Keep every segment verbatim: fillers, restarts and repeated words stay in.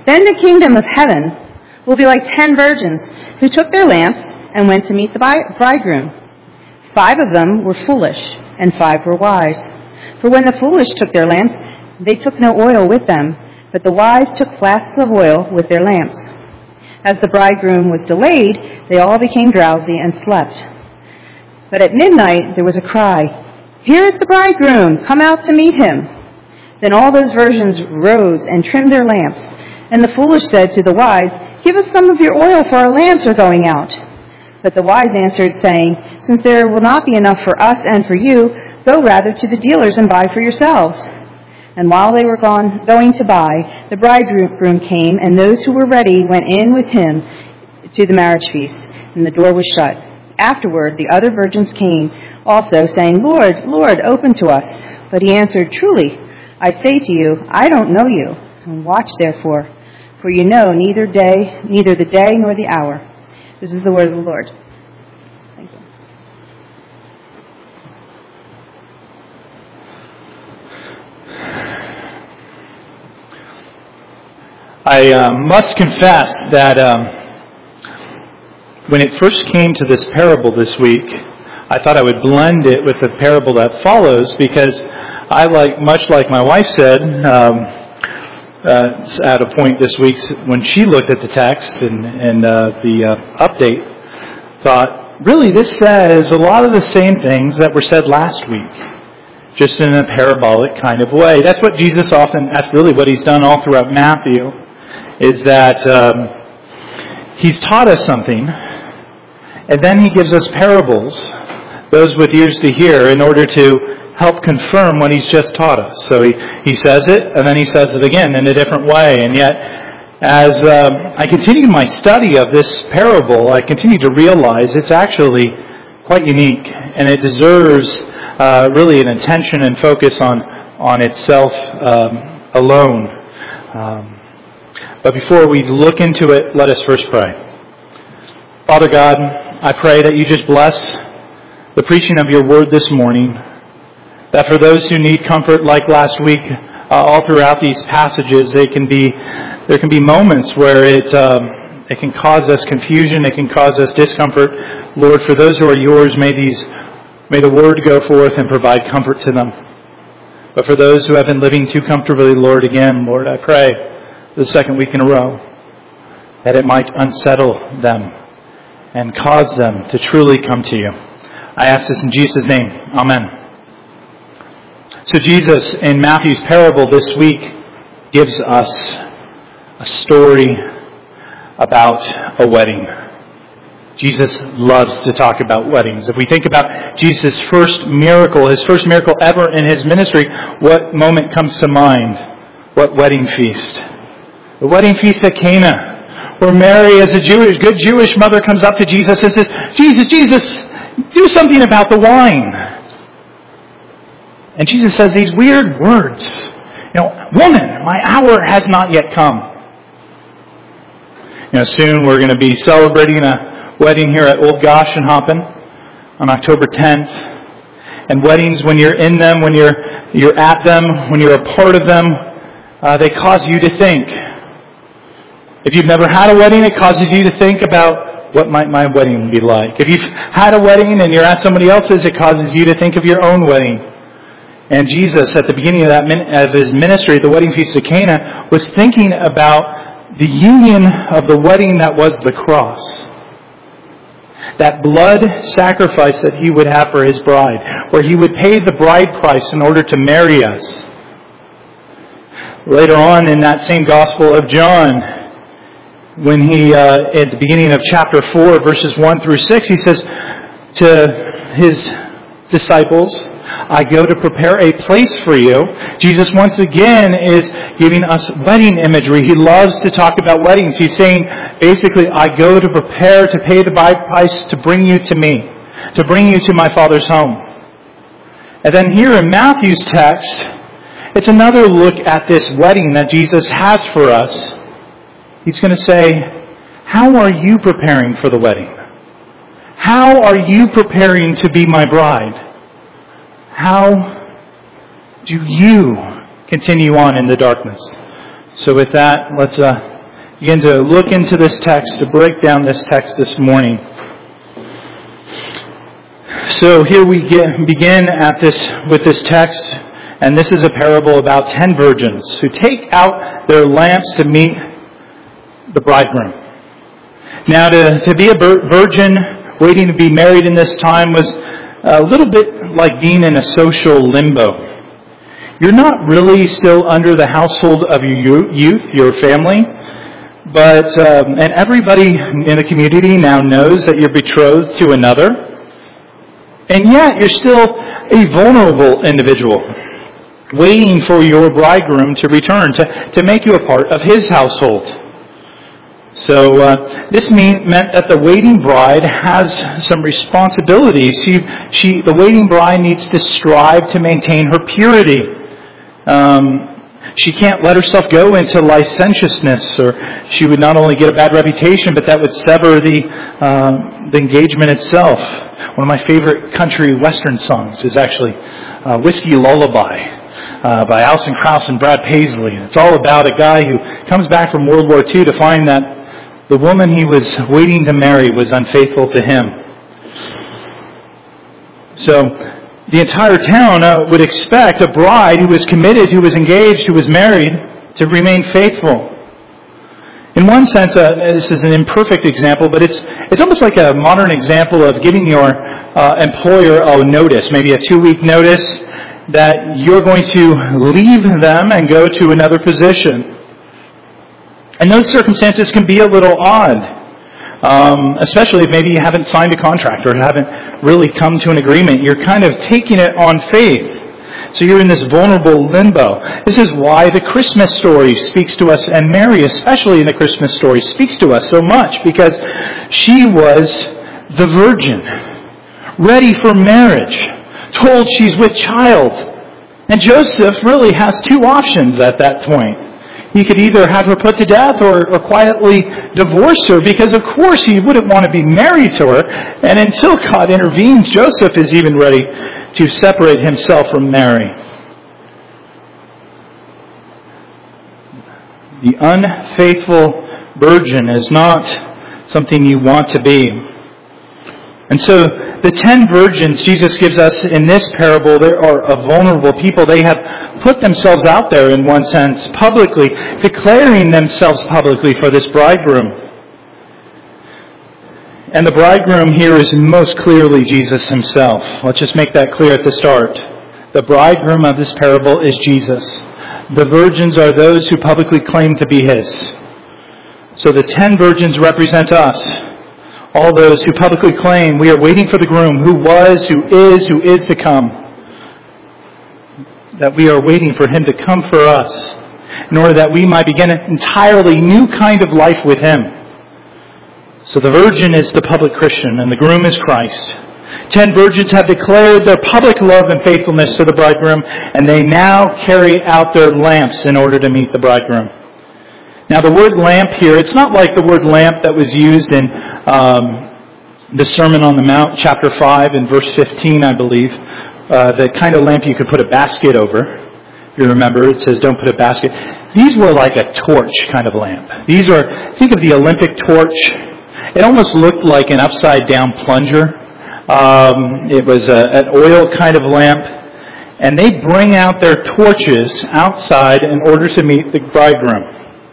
Then the kingdom of heaven will be like ten virgins who took their lamps and went to meet the bridegroom. Five of them were foolish, and five were wise. For when the foolish took their lamps, they took no oil with them, but the wise took flasks of oil with their lamps. As the bridegroom was delayed, they all became drowsy and slept. But at midnight there was a cry, "Here is the bridegroom, come out to meet him." Then all those virgins rose and trimmed their lamps. And the foolish said to the wise, "Give us some of your oil, for our lamps are going out." But the wise answered, saying, "Since there will not be enough for us and for you, go rather to the dealers and buy for yourselves." And while they were gone, going to buy, the bridegroom came, and those who were ready went in with him to the marriage feast, and the door was shut. Afterward, the other virgins came also, saying, "Lord, Lord, open to us." But he answered, "Truly, I say to you, I don't know you. And watch therefore, for you know neither day, neither the day nor the hour." This is the word of the Lord. Thank you. I uh, must confess that um, when it first came to this parable this week, I thought I would blend it with the parable that follows, because I, like much like my wife said um, uh, at a point this week when she looked at the text and, and uh, the uh, update, thought, really this says a lot of the same things that were said last week, just in a parabolic kind of way. That's what Jesus often, that's really what he's done all throughout Matthew, is that um, he's taught us something, and then he gives us parables, those with ears to hear, in order to help confirm what he's just taught us. So he, he says it, and then he says it again in a different way. And yet, as um, I continue my study of this parable, I continue to realize it's actually quite unique, and it deserves uh, really an attention and focus on, on itself um, alone. Um, but before we look into it, let us first pray. Father God, I pray that you just bless the preaching of your word this morning, that for those who need comfort, like last week, uh, all throughout these passages, they can be there can be moments where it um, it can cause us confusion, it can cause us discomfort. Lord, for those who are yours, may these may the word go forth and provide comfort to them. But for those who have been living too comfortably, Lord, again, Lord, I pray the second week in a row that it might unsettle them and cause them to truly come to you. I ask this in Jesus' name. Amen. So Jesus, in Matthew's parable this week, gives us a story about a wedding. Jesus loves to talk about weddings. If we think about Jesus' first miracle, his first miracle ever in his ministry, what moment comes to mind? What wedding feast? The wedding feast at Cana, where Mary, as a Jewish, good Jewish mother, comes up to Jesus and says, Jesus, Jesus, do something about the wine. And Jesus says these weird words. You know, woman, my hour has not yet come. You know, soon we're going to be celebrating a wedding here at Old Goshenhoppen on October tenth. And weddings, when you're in them, when you're you're at them, when you're a part of them, uh, they cause you to think. If you've never had a wedding, it causes you to think about what might my wedding be like. If you've had a wedding and you're at somebody else's, it causes you to think of your own wedding. And Jesus, at the beginning of that of his ministry, the wedding feast of Cana, was thinking about the union of the wedding that was the cross. That blood sacrifice that he would have for his bride, where he would pay the bride price in order to marry us. Later on in that same Gospel of John, when he, uh, at the beginning of chapter four, verses one through six, he says to his disciples, I go to prepare a place for you. Jesus once again is giving us wedding imagery. He loves to talk about weddings. He's saying, basically, I go to prepare to pay the bride price to bring you to me, to bring you to my Father's home. And then here in Matthew's text, it's another look at this wedding that Jesus has for us. He's going to say, how are you preparing for the wedding? How are you preparing to be my bride? How do you continue on in the darkness? So with that, let's uh, begin to look into this text, to break down this text this morning. So here we get, begin at this with this text, and this is a parable about ten virgins who take out their lamps to meet the bridegroom. Now, to, to be a virgin waiting to be married in this time was a little bit like being in a social limbo. You're not really still under the household of your youth, your family, but um, and everybody in the community now knows that you're betrothed to another, and yet you're still a vulnerable individual, waiting for your bridegroom to return, to, to make you a part of his household. So uh, this mean, meant that the waiting bride has some responsibilities. She, she, the waiting bride needs to strive to maintain her purity. Um, she can't let herself go into licentiousness, or she would not only get a bad reputation, but that would sever the, uh, the engagement itself. One of my favorite country western songs is actually uh, Whiskey Lullaby. Uh, by Alison Krauss and Brad Paisley. And it's all about a guy who comes back from World War Two to find that the woman he was waiting to marry was unfaithful to him. So the entire town uh, would expect a bride who was committed, who was engaged, who was married, to remain faithful. In one sense, uh, this is an imperfect example, but it's it's almost like a modern example of giving your uh, employer a notice, maybe a two-week notice, that you're going to leave them and go to another position. And those circumstances can be a little odd, um, especially if maybe you haven't signed a contract or haven't really come to an agreement. You're kind of taking it on faith. So you're in this vulnerable limbo. This is why the Christmas story speaks to us, and Mary, especially in the Christmas story, speaks to us so much, because she was the virgin, ready for marriage, told she's with child. And Joseph really has two options at that point. He could either have her put to death or, or quietly divorce her, because of course he wouldn't want to be married to her. And until God intervenes, Joseph is even ready to separate himself from Mary. The unfaithful virgin is not something you want to be. And so the ten virgins Jesus gives us in this parable, they are a vulnerable people. They have put themselves out there in one sense, publicly, declaring themselves publicly for this bridegroom. And the bridegroom here is most clearly Jesus himself. Let's just make that clear at the start. The bridegroom of this parable is Jesus. The virgins are those who publicly claim to be his. So the ten virgins represent us. All those who publicly claim we are waiting for the groom who was, who is, who is to come. That we are waiting for him to come for us in order that we might begin an entirely new kind of life with him. So the virgin is the public Christian and the groom is Christ. Ten virgins have declared their public love and faithfulness to the bridegroom, and they now carry out their lamps in order to meet the bridegroom. Now the word lamp here, it's not like the word lamp that was used in um, the Sermon on the Mount, chapter five and verse fifteen, I believe. Uh, the kind of lamp you could put a basket over. If you remember, it says don't put a basket. These were like a torch kind of lamp. These are, think of the Olympic torch. It almost looked like an upside down plunger. Um, it was a, an oil kind of lamp. And they bring out their torches outside in order to meet the bridegroom.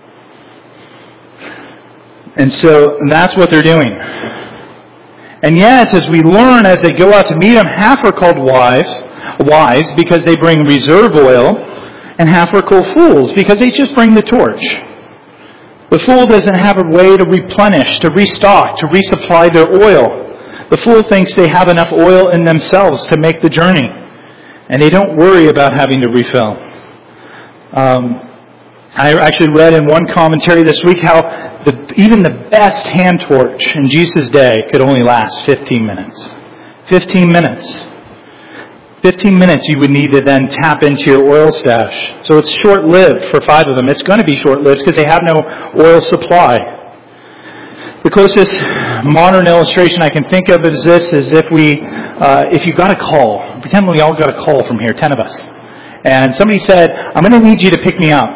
And so that's what they're doing. And yet, as we learn as they go out to meet him, half are called wise, wise because they bring reserve oil, and half are called fools because they just bring the torch. The fool doesn't have a way to replenish, to restock, to resupply their oil. The fool thinks they have enough oil in themselves to make the journey, and they don't worry about having to refill. Um, I actually read in one commentary this week how the, even the best hand torch in Jesus' day could only last fifteen minutes. fifteen minutes. fifteen minutes you would need to then tap into your oil stash. So it's short-lived for five of them. It's going to be short-lived because they have no oil supply. The closest modern illustration I can think of is this, is if we, uh, if you got a call, pretend we all got a call from here, ten of us, and somebody said, I'm going to need you to pick me up.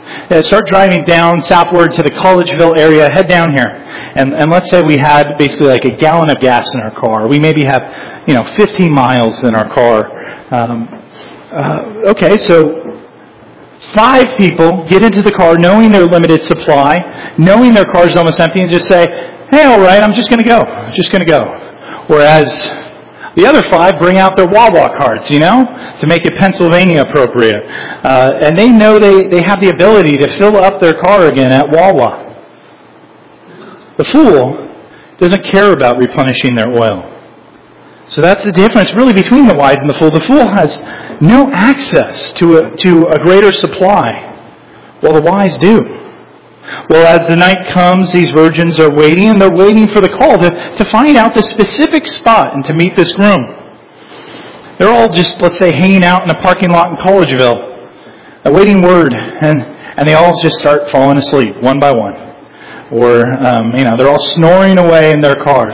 Uh, start driving down southward to the Collegeville area. Head down here. And, and let's say we had basically like a gallon of gas in our car. We maybe have, you know, fifteen miles in our car. Um, uh, okay, so five people get into the car knowing their limited supply, knowing their car is almost empty, and just say, hey, all right, I'm just going to go. I'm just going to go. Whereas the other five bring out their Wawa cards, you know, to make it Pennsylvania appropriate. Uh, and they know they, they have the ability to fill up their car again at Wawa. The fool doesn't care about replenishing their oil. So that's the difference really between the wise and the fool. The fool has no access to a, to a greater supply, while the wise do. Well, as the night comes, these virgins are waiting, and they're waiting for the call to, to find out the specific spot and to meet this groom. They're all just, let's say, hanging out in a parking lot in Collegeville, awaiting word, and, and they all just start falling asleep, one by one. Or, um, you know, they're all snoring away in their cars.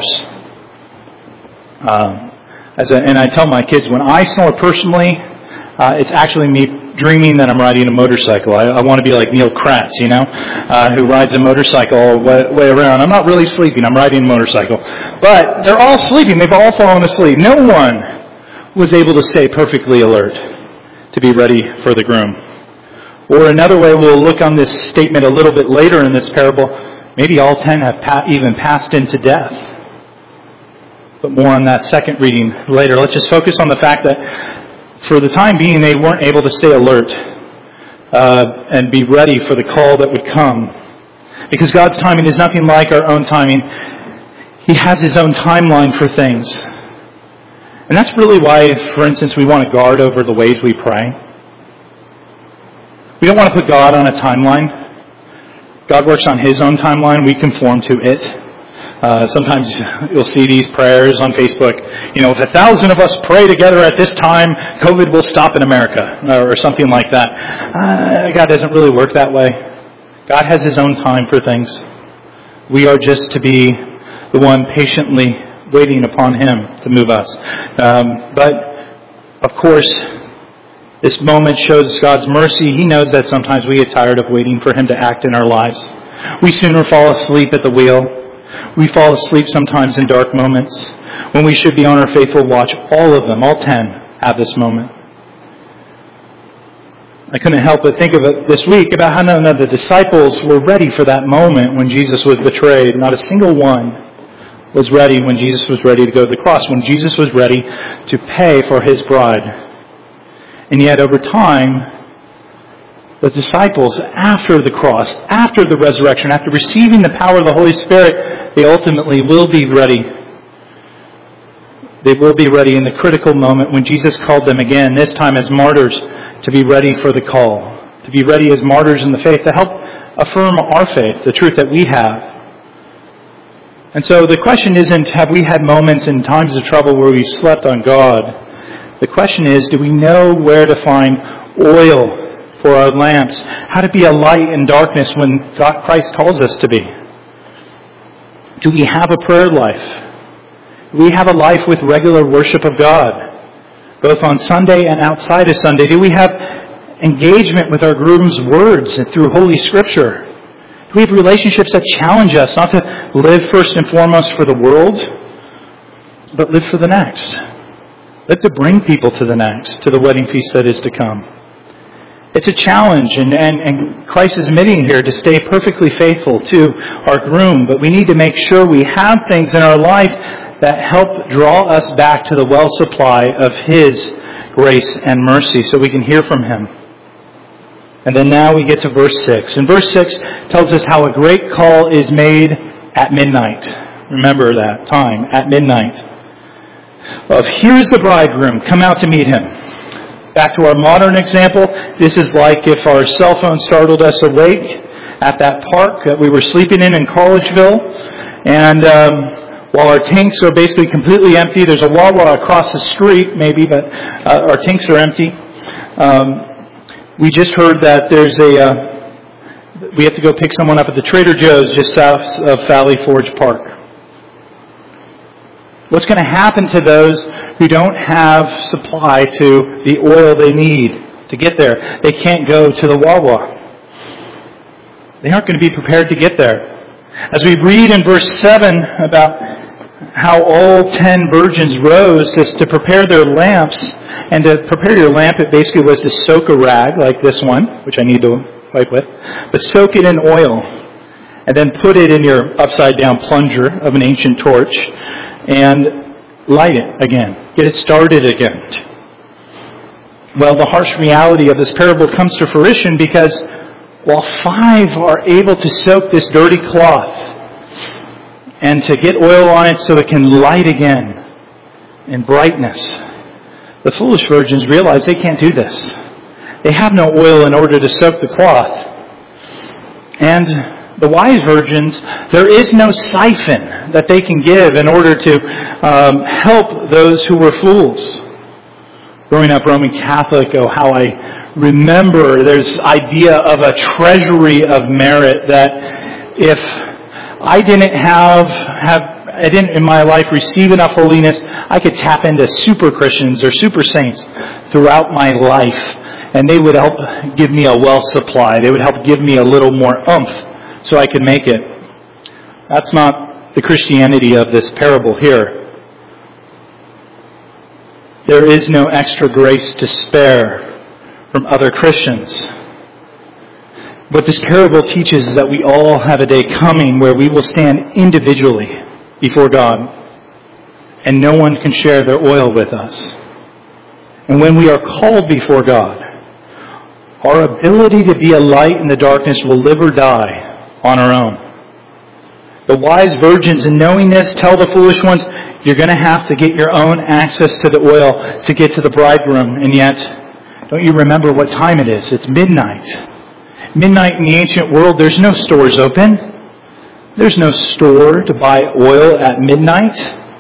Um, as a, and I tell my kids, when I snore personally, uh, it's actually me dreaming that I'm riding a motorcycle. I, I want to be like Neil Kratz, you know, uh, who rides a motorcycle all the way, way around. I'm not really sleeping. I'm riding a motorcycle. But they're all sleeping. They've all fallen asleep. No one was able to stay perfectly alert to be ready for the groom. Or another way, we'll look on this statement a little bit later in this parable. Maybe all ten have pa- even passed into death. But more on that second reading later. Let's just focus on the fact that for the time being, they weren't able to stay alert uh, and be ready for the call that would come. Because God's timing is nothing like our own timing. He has His own timeline for things. And that's really why, for instance, we want to guard over the ways we pray. We don't want to put God on a timeline. God works on His own timeline. We conform to it. Uh, sometimes you'll see these prayers on Facebook. You know, if a thousand of us pray together at this time, COVID will stop in America, or something like that. Uh, God doesn't really work that way. God has His own time for things. We are just to be the one patiently waiting upon Him to move us. Um, but, of course, this moment shows God's mercy. He knows that sometimes we get tired of waiting for Him to act in our lives. We sooner fall asleep at the wheel. We fall asleep sometimes in dark moments when we should be on our faithful watch. All of them, all ten, have this moment. I couldn't help but think of it this week about how none of the disciples were ready for that moment when Jesus was betrayed. Not a single one was ready when Jesus was ready to go to the cross, when Jesus was ready to pay for His bride. And yet over time, the disciples, after the cross, after the resurrection, after receiving the power of the Holy Spirit, they ultimately will be ready. They will be ready in the critical moment when Jesus called them again, this time as martyrs, to be ready for the call. To be ready as martyrs in the faith, to help affirm our faith, the truth that we have. And so the question isn't, have we had moments in times of trouble where we slept on God? The question is, do we know where to find oil for our lamps, how to be a light in darkness when God, Christ calls us to be? Do we have a prayer life? Do we have a life with regular worship of God, both on Sunday and outside of Sunday? Do we have engagement with our groom's words and through Holy Scripture? Do we have relationships that challenge us not to live first and foremost for the world, but live for the next? Live to bring people to the next, to the wedding feast that is to come. It's a challenge, and, and, and Christ is admitting here to stay perfectly faithful to our groom, but we need to make sure we have things in our life that help draw us back to the well supply of His grace and mercy so we can hear from Him. And then now we get to verse six. And verse six tells us how a great call is made at midnight. Remember that time, at midnight. Of here's the bridegroom, come out to meet him. Back to our modern example, this is like if our cell phone startled us awake at that park that we were sleeping in in Collegeville. And um, while our tanks are basically completely empty, there's a Wawa across the street maybe, but uh, our tanks are empty. Um, we just heard that there's a, uh, we have to go pick someone up at the Trader Joe's just south of Valley Forge Park. What's going to happen to those who don't have supply to the oil they need to get there? They can't go to the Wawa. They aren't going to be prepared to get there. As we read in verse seven about how all ten virgins rose to, to prepare their lamps, and to prepare your lamp, it basically was to soak a rag like this one, which I need to wipe with, but soak it in oil, and then put it in your upside-down plunger of an ancient torch, and light it again. Get it started again. Well, the harsh reality of this parable comes to fruition because while five are able to soak this dirty cloth and to get oil on it so it can light again in brightness, the foolish virgins realize they can't do this. They have no oil in order to soak the cloth. And the wise virgins, there is no siphon that they can give in order to um, help those who were fools. Growing up Roman Catholic, oh, how I remember there's this idea of a treasury of merit that if I didn't have, have I didn't in my life receive enough holiness, I could tap into super Christians or super saints throughout my life, and they would help give me a well supply. They would help give me a little more oomph so I could make it. That's not the Christianity of this parable here. There is no extra grace to spare from other Christians. What this parable teaches is that we all have a day coming where we will stand individually before God, and no one can share their oil with us. And when we are called before God, our ability to be a light in the darkness will live or die on our own. The wise virgins, in knowing this, tell the foolish ones, you're going to have to get your own access to the oil to get to the bridegroom. And yet, don't you remember what time it is? It's midnight. Midnight in the ancient world, there's no stores open. There's no store to buy oil at midnight.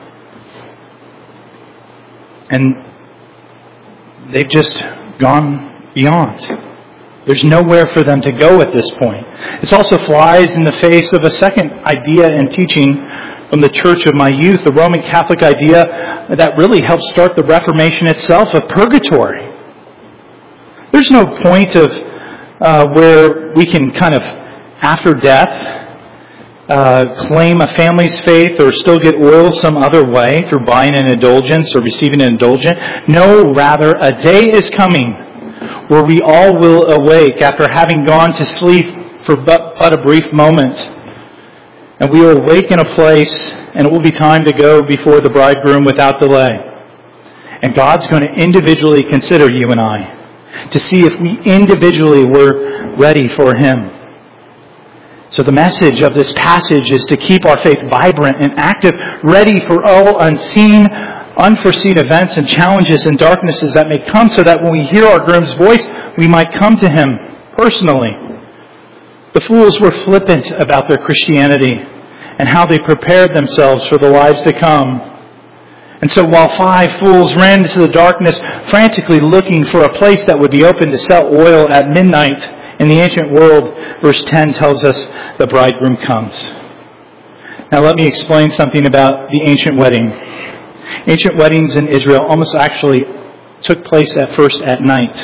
And they've just gone beyond. There's nowhere for them to go at this point. This also flies in the face of a second idea and teaching from the church of my youth, the Roman Catholic idea that really helped start the Reformation itself, of purgatory. There's no point of uh, where we can kind of, after death, uh, claim a family's faith or still get oil some other way through buying an indulgence or receiving an indulgence. No, rather, a day is coming where we all will awake after having gone to sleep for but, but a brief moment. And we will awake in a place, and it will be time to go before the bridegroom without delay. And God's going to individually consider you and I to see if we individually were ready for Him. So the message of this passage is to keep our faith vibrant and active, ready for all unseen, unforeseen events and challenges and darknesses that may come, so that when we hear our groom's voice, we might come to Him personally. The fools were flippant about their Christianity and how they prepared themselves for the lives to come. And so while five fools ran into the darkness, frantically looking for a place that would be open to sell oil at midnight in the ancient world, verse ten tells us the bridegroom comes. Now let me explain something about the ancient wedding. Ancient weddings in Israel almost actually took place at first at night.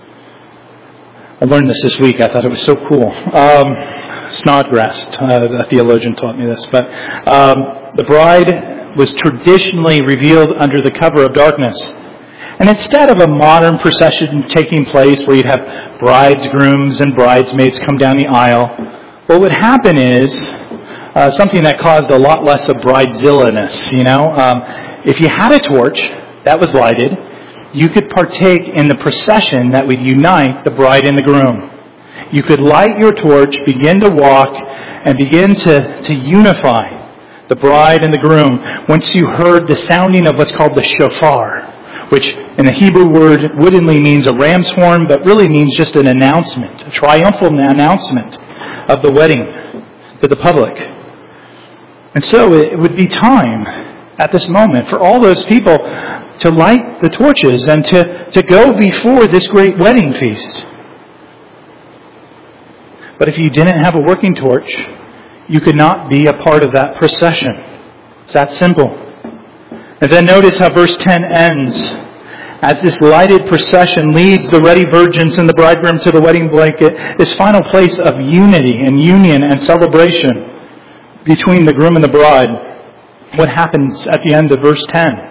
I learned this this week. I thought it was so cool. Um, Snodgrass, uh, a theologian, taught me this. But um, the bride was traditionally revealed under the cover of darkness. And instead of a modern procession taking place where you'd have brides, grooms, and bridesmaids come down the aisle, what would happen is uh, something that caused a lot less of bridezilla-ness, you know. Um, if you had a torch that was lighted, you could partake in the procession that would unite the bride and the groom. You could light your torch, begin to walk, and begin to, to unify the bride and the groom once you heard the sounding of what's called the shofar, which in the Hebrew word woodenly means a ram's horn, but really means just an announcement, a triumphal announcement of the wedding to the public. And so it would be time at this moment for all those people to light the torches and to, to go before this great wedding feast. But if you didn't have a working torch, you could not be a part of that procession. It's that simple. And then notice how verse ten ends. as this lighted procession leads the ready virgins and the bridegroom to the wedding blanket, this final place of unity and union and celebration between the groom and the bride, what happens at the end of verse ten?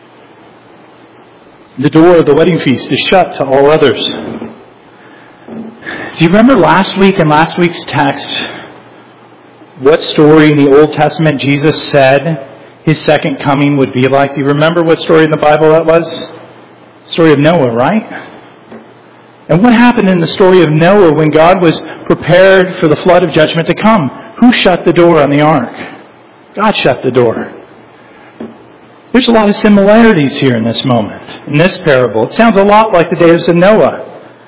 The door of the wedding feast is shut to all others. Do you remember last week in last week's text what story in the Old Testament Jesus said His second coming would be like? Do you remember what story in the Bible that was? The story of Noah, right? And what happened in the story of Noah when God was prepared for the flood of judgment to come? Who shut the door on the ark? God shut the door. There's a lot of similarities here in this moment, in this parable. It sounds a lot like the days of Noah.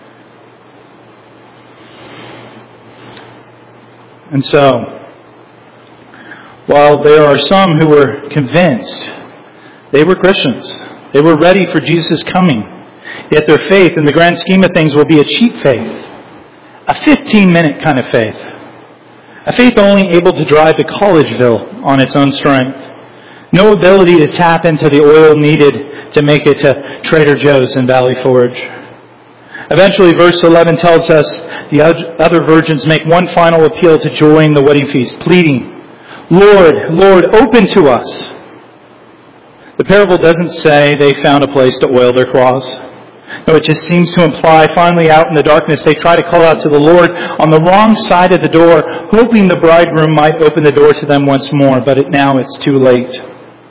And so, while there are some who were convinced, they were Christians. They were ready for Jesus' coming. Yet their faith, in the grand scheme of things, will be a cheap faith. A fifteen-minute kind of faith. A faith only able to drive to Collegeville on its own strength. No ability to tap into the oil needed to make it to Trader Joe's in Valley Forge. Eventually, verse eleven tells us the other virgins make one final appeal to join the wedding feast, pleading, Lord, Lord, open to us. The parable doesn't say they found a place to oil their cloths. No, it just seems to imply finally out in the darkness they try to call out to the Lord on the wrong side of the door, hoping the bridegroom might open the door to them once more, but it, now it's too late.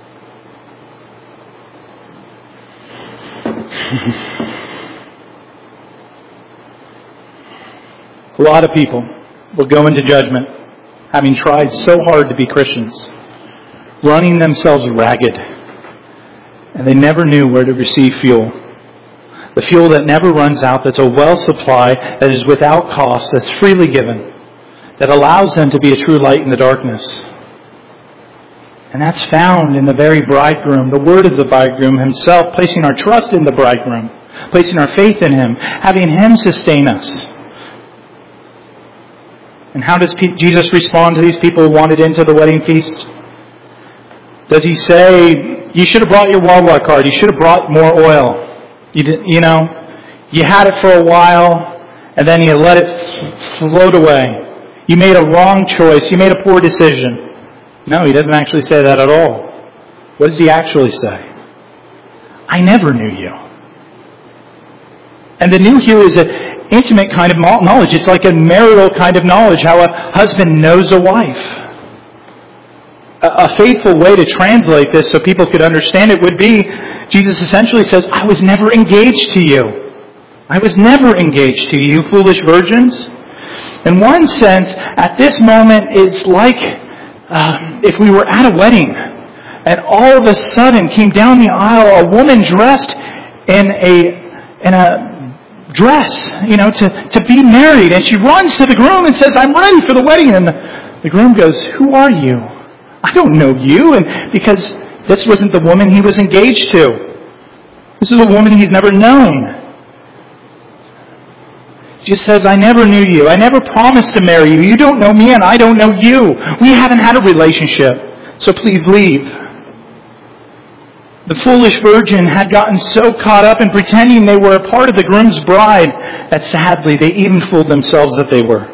A lot of people will go into judgment having tried so hard to be Christians, running themselves ragged, and they never knew where to receive fuel. The fuel that never runs out, that's a well supply, that is without cost, that's freely given, that allows them to be a true light in the darkness. And that's found in the very bridegroom, the word of the bridegroom himself, placing our trust in the bridegroom, placing our faith in him, having him sustain us. And how does Jesus respond to these people who wanted into the wedding feast? Does he say, you should have brought your Wawa card, you should have brought more oil. You, did, you know, you had it for a while, and then you let it float away. You made a wrong choice, you made a poor decision. No, he doesn't actually say that at all. What does he actually say? I never knew you. And the new here is an intimate kind of knowledge. It's like a marital kind of knowledge, how a husband knows a wife. A, a faithful way to translate this so people could understand it would be, Jesus essentially says, I was never engaged to you. I was never engaged to you, foolish virgins. In one sense, at this moment, it's like Uh, if we were at a wedding and all of a sudden came down the aisle a woman dressed in a in a dress, you know, to, to be married, and she runs to the groom and says, I'm ready for the wedding. And the, the groom goes, who are you? I don't know you. And because this wasn't the woman he was engaged to. This is a woman he's never known. Jesus says, I never knew you. I never promised to marry you. You don't know me and I don't know you. We haven't had a relationship. So please leave. The foolish virgin had gotten so caught up in pretending they were a part of the groom's bride that sadly they even fooled themselves that they were.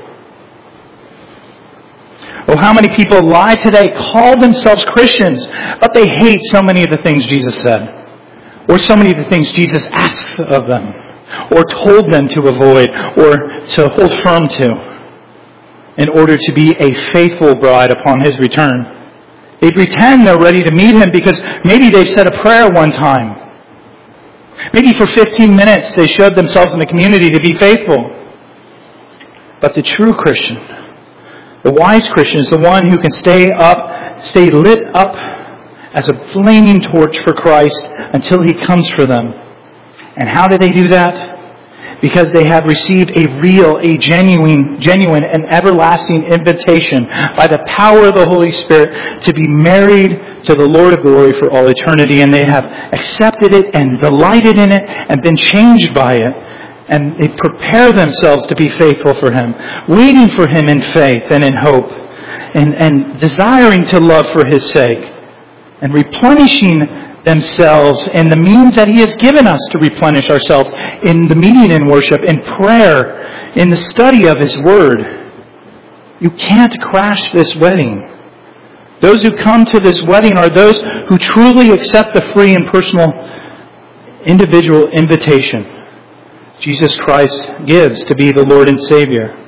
Oh, how many people lie today, call themselves Christians, but they hate so many of the things Jesus said. Or so many of the things Jesus asks of them. Or told them to avoid, or to hold firm to, in order to be a faithful bride upon His return. They pretend they're ready to meet Him because maybe they've said a prayer one time. Maybe for fifteen minutes they showed themselves in the community to be faithful. But the true Christian, the wise Christian, is the one who can stay up, stay lit up as a flaming torch for Christ until He comes for them. And how do they do that? Because they have received a real, a genuine, genuine and everlasting invitation by the power of the Holy Spirit to be married to the Lord of glory for all eternity. And they have accepted it and delighted in it and been changed by it. And they prepare themselves to be faithful for Him, waiting for Him in faith and in hope, and, and desiring to love for His sake. and replenishing themselves in the means that He has given us to replenish ourselves, in the meeting in worship, in prayer, in the study of His Word. You can't crash this wedding. Those who come to this wedding are those who truly accept the free and personal individual invitation Jesus Christ gives to be the Lord and Savior.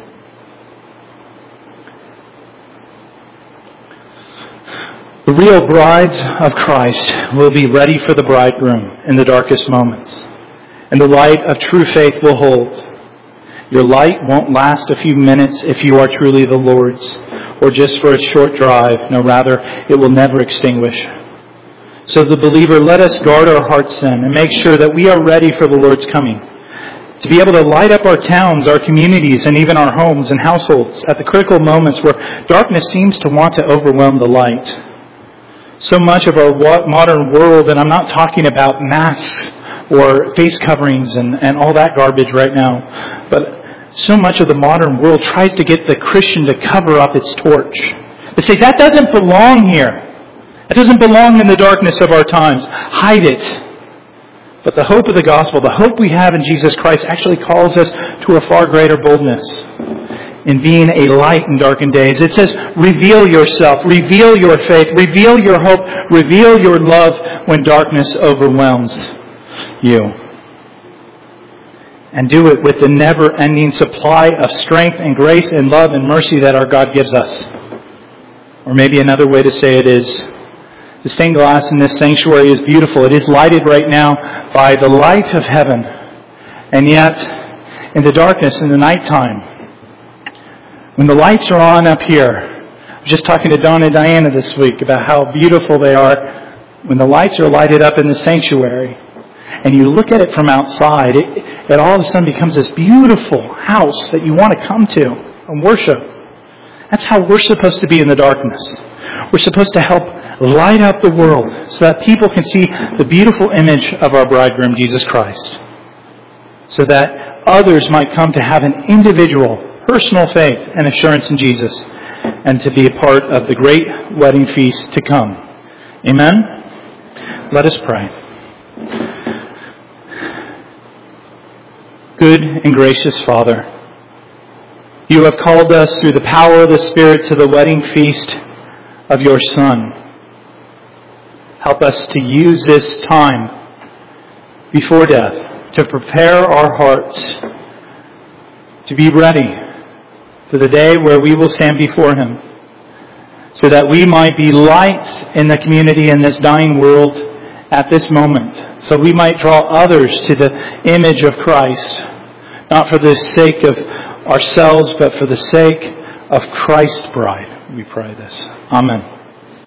The real brides of Christ will be ready for the bridegroom in the darkest moments, and the light of true faith will hold. Your light won't last a few minutes if you are truly the Lord's, or just for a short drive. No, rather, it will never extinguish. So the believer, let us guard our hearts then and make sure that we are ready for the Lord's coming, to be able to light up our towns, our communities, and even our homes and households at the critical moments where darkness seems to want to overwhelm the light. So much of our modern world, and I'm not talking about masks or face coverings and, and all that garbage right now, but so much of the modern world tries to get the Christian to cover up its torch. They say, that doesn't belong here. It doesn't belong in the darkness of our times. Hide it. But the hope of the gospel, the hope we have in Jesus Christ, actually calls us to a far greater boldness in being a light in darkened days. It says, reveal yourself, reveal your faith, reveal your hope, reveal your love when darkness overwhelms you. And do it with the never-ending supply of strength and grace and love and mercy that our God gives us. Or maybe another way to say it is, the stained glass in this sanctuary is beautiful. It is lighted right now by the light of heaven. And yet, in the darkness, in the nighttime, when the lights are on up here, I was just talking to Don and Diana this week about how beautiful they are. When the lights are lighted up in the sanctuary, and you look at it from outside, it, it all of a sudden becomes this beautiful house that you want to come to and worship. That's how we're supposed to be in the darkness. We're supposed to help light up the world so that people can see the beautiful image of our bridegroom, Jesus Christ. So that others might come to have an individual, personal faith and assurance in Jesus, and to be a part of the great wedding feast to come. Amen? Let us pray. Good and gracious Father, You have called us through the power of the Spirit to the wedding feast of Your Son. Help us to use this time before death to prepare our hearts to be ready for the day where we will stand before Him, so that we might be lights in the community in this dying world at this moment, so we might draw others to the image of Christ, not for the sake of ourselves, but for the sake of Christ's bride. We pray this. Amen.